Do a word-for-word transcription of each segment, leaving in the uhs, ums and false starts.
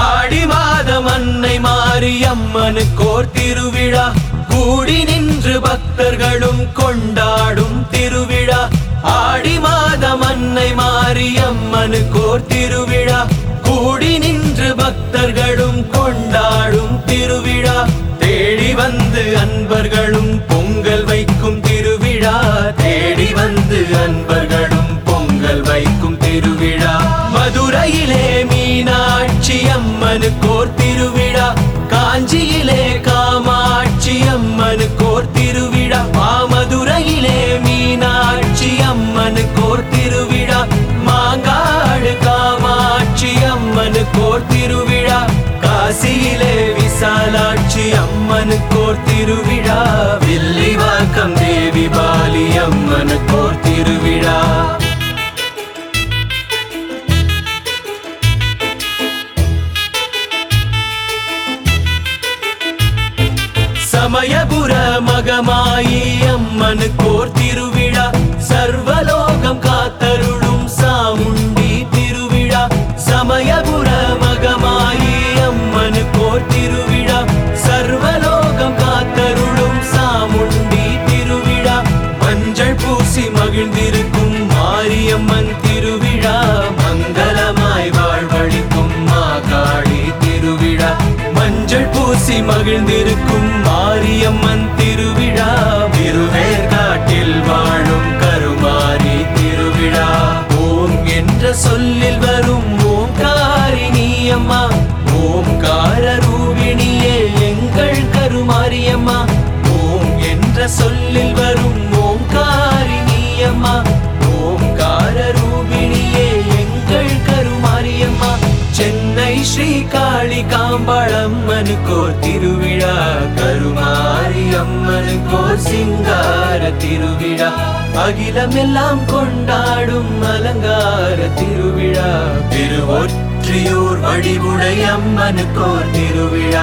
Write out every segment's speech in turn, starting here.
ஆடி மாதம் அன்னை மாரியம்மனுக்கோர் திருவிழா கூடி நின்று பக்தர்களும் கொண்டாடும் திருவிழா. ஆடி மாதம் அன்னை மாரியம்மனுக்கோர் திருவிழா கூடி நின்று பக்தர்களும் கொண்டாடும் திருவிழா. தேடி வந்து அன்பர்களும் பொங்கல் வைக்கும் திருவிழா. தேடி வந்து அன்பர்களும் பொங்கல் வைக்கும் திருவிழா. மதுரையிலே மீனாட்சி அம்மனுக்கோர் திருவிழா. காஞ்சியிலே காமாட்சி அம்மனுக்கோர் திருவிழா. மாமதுரையிலே மீனாட்சி அம்மனுக்கோர் திருவிழா. மாங்காடு காமாட்சி அம்மனுக்கோர் திருவிழா. காசியிலே விசாலாட்சி அம்மனுக்கோர் திருவிழா. வில்லிவாக்கம் தேவி பாலி அம்மனுக்கோர் திருவிழா. சமயபுர மகமாயி அம்மனுக்கோர் திருவிழா. சர்வலோகம் காத்தருளும் சாமுண்டி திருவிழா. சமயபுர மகமாயி அம்மனுக்கோர் திருவிழா. சர்வலோகம் காத்தருளும் சாமுண்டி திருவிழா. மஞ்சள் பூசி மகிழ்ந்திருக்கும் மாரியம்மன் திருவிழா. மங்களமாய் வாழ்வழிக்கும் மாகாளி திருவிழா. மஞ்சள் பூசி மகிழ்ந்திருக்கும் மாரியம்மன் திருவிழா. திருவேற்காட்டில் வாழும் கருமாரி திருவிழா. ஓம் என்ற சொல்லில் வரும் ஓம்காரிணி அம்மா. ஓம்கார ரூபிணியே எங்கள் கருமாரியம்மா. ஓம் என்ற சொல்லில் வரும் ஓம்காரிணி அம்மா. ஓம்கார ரூபிணியே எங்கள் கருமாரியம்மா. சென்னை ஸ்ரீ காளி காம்பாளம்மனுக்கோர் திருவிழா. கருமாரி அம்மனுக்கோர் சிங்கார திருவிழா. அகிலமெல்லாம் கொண்டாடும் அலங்கார திருவிழா. திருவொற்றியூர் வடிவுடை அம்மனுக்கோர் திருவிழா.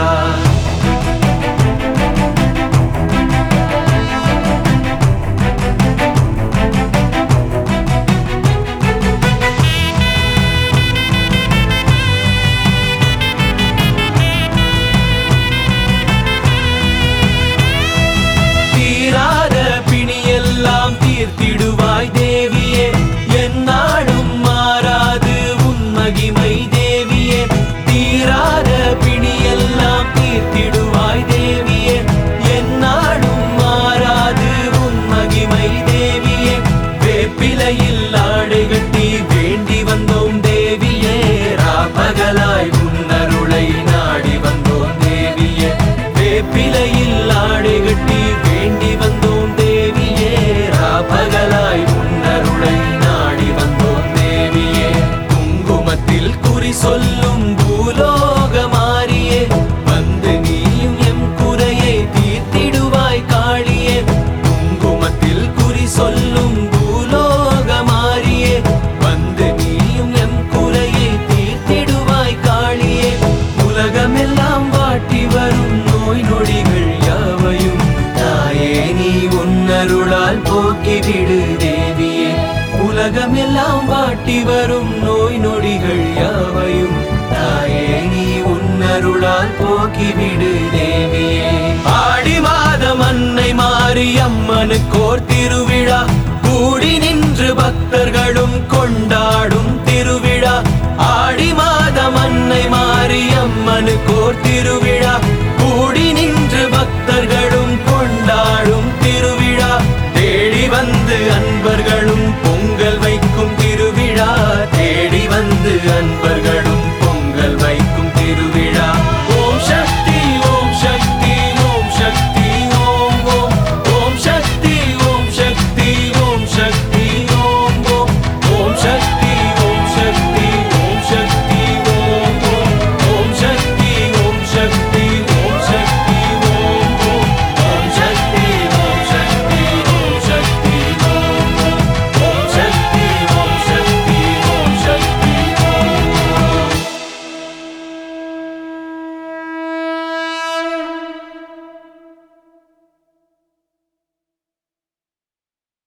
தீர்த்திடுவாய் தேவியே எந்நாளும் மாறாது உன் மகிமை தேவியே. தீராத பிணியெல்லாம் தீர்த்திடுவாய் தேவியே எந்நாளும் மாறாது உன் மகிமை தேவியே. வேப்பிலையில் ஆடை கட்டி வேண்டி வந்தோம் தேவியே. ராப்பகலாய் உன்னருளை நாடி வந்தோம் தேவியே. வேப்பிலையில் ஆடை கட்டி வேண்டி வந்தோம் தேவியே. பகலாய் உன்னருளை நாடி வந்தோம் தேவியே. குங்குமத்தில் குறி சொல்லும் பூலோக மாரியே. வந்து நீயும் எம் குறையை தீர்த்திடுவாய் காளியே. குங்குமத்தில் குறி சொல்லும் பூலோக மாரியே. வந்து நீயும் எம் குறையை தீர்த்திடுவாய் காளியே. உலகமெல்லாம் வாட்டி வரும் நோய் நொடிகள் யாவையும் தாயே நீ உன்னருளால் போக்கிவிடு தேவியே. உலகமெல்லாம் வாட்டி வரும் நோய் நொடிகள் யாவையும் தாயே நீ உன்னருளால் போக்கிவிடு தேவியே. ஆடி மாதம் அன்னை மாரியம்மனுக்கோர் திருவிழா கூடி நின்று பக்தர்களும் கொண்டாடும் திருவிழா. ஆடி மாதம் அன்னை மாரியம்மனுக்கோர் திருவிழா.